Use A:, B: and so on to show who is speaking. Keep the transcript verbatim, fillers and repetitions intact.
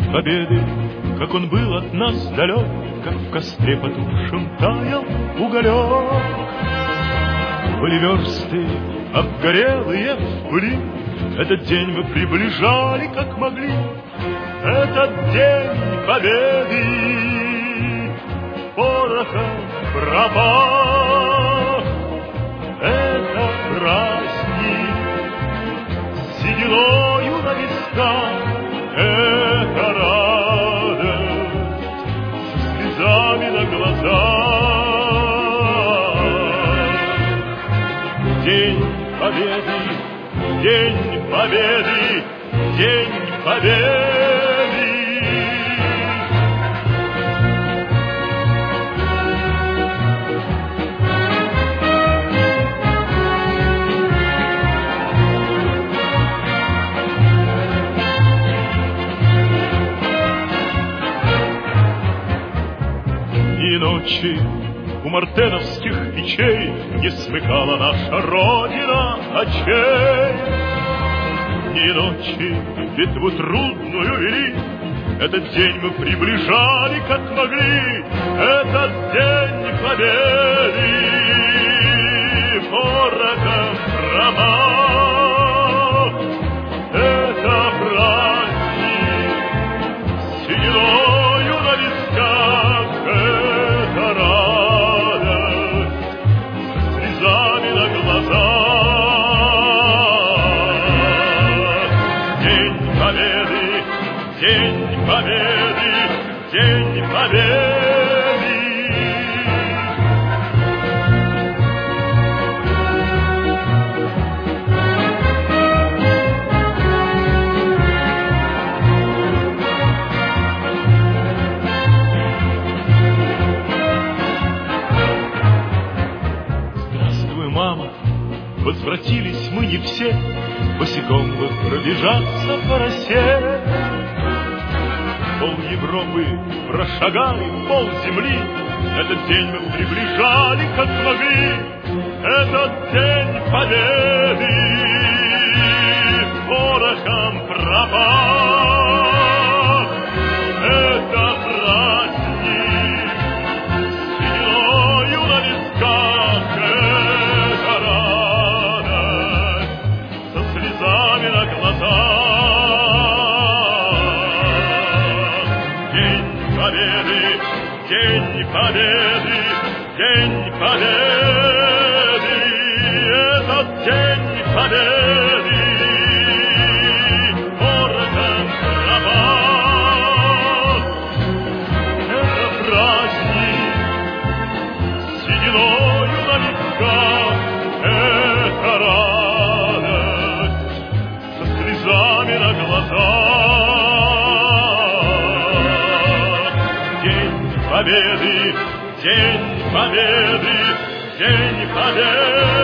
A: победы, как он был от нас далек, как в костре потухшем таял уголек. Были версты обгорелые в пыли, этот день мы приближали, как могли. Этот день победы порохом пропах. Это праздник с сединою на висках, это радость со слезами на глазах. День победы, день победы, день победы. И ночи у мартеновских печей не смыкала наша Родина очей. И ночи битву трудную вели, этот день мы приближали, как могли. Этот день победы порохом пропах. Это праздник с сединою на висках, это радость со слезами на глазах. День победы, день победы, день победы. Здравствуй, мама, возвратились мы не все, босиком бы пробежаться по росе. Пол Европы прошагали, пол земли, этот день мы приближали, как могли. Этот день победы порохом пропах. Это праздник с сединою на висках, это радость со слезами на глазах. День победы, день победы, день победы, этот день победы порохом пропах. Это праздник с сединою на висках, это радость со слезами на глазах. День победы, день победы, день победы.